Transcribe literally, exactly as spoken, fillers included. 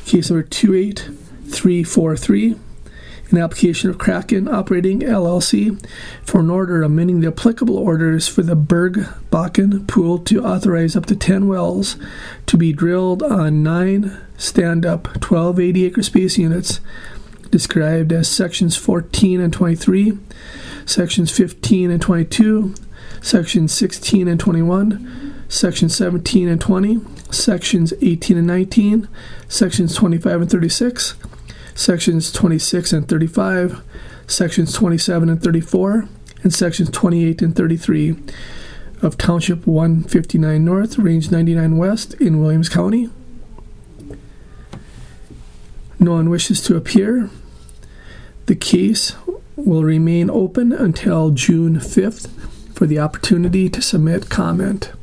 Case number two eight three four three, an application of Kraken Operating L L C for an order amending the applicable orders for the Berg-Bakken pool to authorize up to ten wells to be drilled on nine stand-up twelve eighty-acre space units described as sections fourteen and twenty-three, sections fifteen and twenty-two, sections sixteen and twenty-one, sections seventeen and twenty, sections eighteen and nineteen, sections twenty-five and thirty-six, sections twenty-six and thirty-five, sections twenty-seven and thirty-four, and sections twenty-eight and thirty-three of Township one fifty-nine North, Range ninety-nine West in Williams County. No one wishes to appear. The case will remain open until June fifth for the opportunity to submit comment.